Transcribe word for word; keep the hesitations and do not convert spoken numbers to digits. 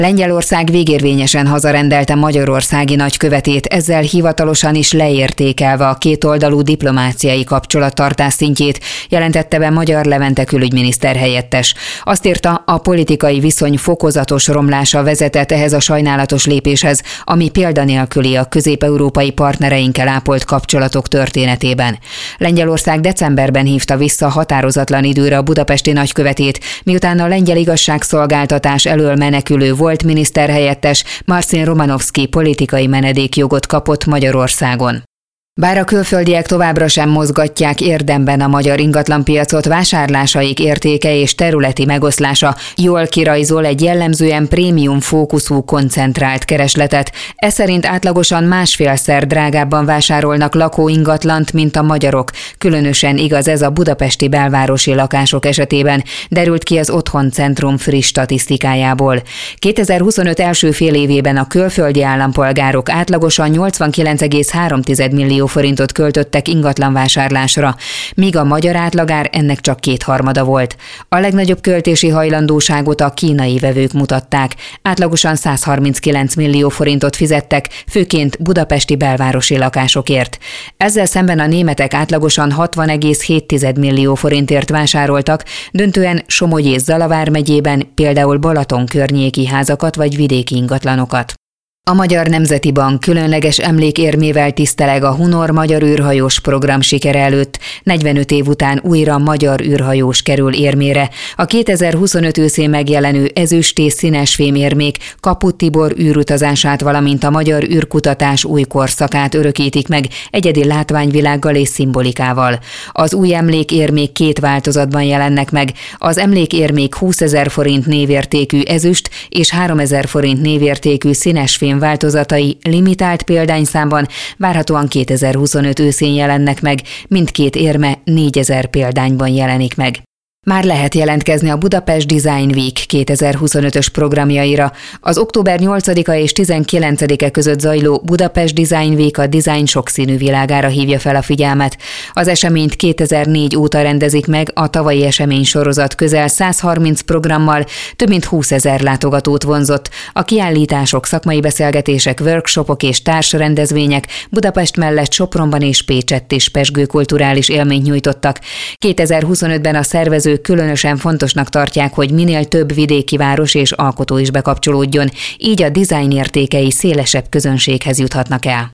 Lengyelország végérvényesen hazarendelte magyarországi nagykövetét, ezzel hivatalosan is leértékelve a kétoldalú diplomáciai kapcsolattartás szintjét, jelentette be Magyar Levente külügyminiszter helyettes. Azt írta, a politikai viszony fokozatos romlása vezetett ehhez a sajnálatos lépéshez, ami példanélküli a közép-európai partnereinkkel ápolt kapcsolatok történetében. Lengyelország decemberben hívta vissza határozatlan időre a budapesti nagykövetét, miután a lengyel igazságszolgáltatás elől menekülő volt miniszterhelyettes Marcin Romanovszki politikai menedékjogot kapott Magyarországon. Bár a külföldiek továbbra sem mozgatják érdemben a magyar ingatlanpiacot, vásárlásaik értéke és területi megoszlása jól kirajzol egy jellemzően prémium fókuszú koncentrált keresletet. Ez szerint átlagosan másfélszer drágábban vásárolnak lakóingatlant, mint a magyarok. Különösen igaz ez a budapesti belvárosi lakások esetében, derült ki az Otthon Centrum friss statisztikájából. kétezer-huszonöt első fél évében a külföldi állampolgárok átlagosan nyolcvankilenc egész három millió forintot költöttek ingatlanvásárlásra, míg a magyar átlagár ennek csak kétharmada volt. A legnagyobb költési hajlandóságot a kínai vevők mutatták. Átlagosan száz harminckilenc millió forintot fizettek, főként budapesti belvárosi lakásokért. Ezzel szemben a németek átlagosan hatvan egész hét millió forintért vásároltak, döntően Somogy és Zalavár megyében, például Balaton környéki házakat vagy vidéki ingatlanokat. A Magyar Nemzeti Bank különleges emlékérmével tiszteleg a Hunor magyar űrhajós program sikere előtt. negyvenöt év után újra magyar űrhajós kerül érmére. A kétezer-huszonöt őszén megjelenő ezüst és színesfém érmék Kaput Tibor űrutazását, valamint a magyar űrkutatás új korszakát örökítik meg egyedi látványvilággal és szimbolikával. Az új emlékérmék két változatban jelennek meg. Az emlékérmék húszezer forint névértékű ezüst és háromezer forint névértékű színesfém változatai limitált példányszámban várhatóan kétezer-huszonöt őszén jelennek meg, mindkét érme négyezer példányban jelenik meg. Már lehet jelentkezni a Budapest Design Week kétezer-huszonötös programjaira. Az október nyolcadika és tizenkilencedike között zajló Budapest Design Week a design sokszínű világára hívja fel a figyelmet. Az eseményt kétezer-négy óta rendezik meg, a tavalyi eseménysorozat közel száz harminc programmal több mint húszezer látogatót vonzott. A kiállítások, szakmai beszélgetések, workshopok és társrendezvények Budapest mellett Sopronban és Pécsett is pezsgő kulturális élményt nyújtottak. kétezer-huszonötben a szervező különösen fontosnak tartják, hogy minél több vidéki város és alkotó is bekapcsolódjon, így a design értékei szélesebb közönséghez juthatnak el.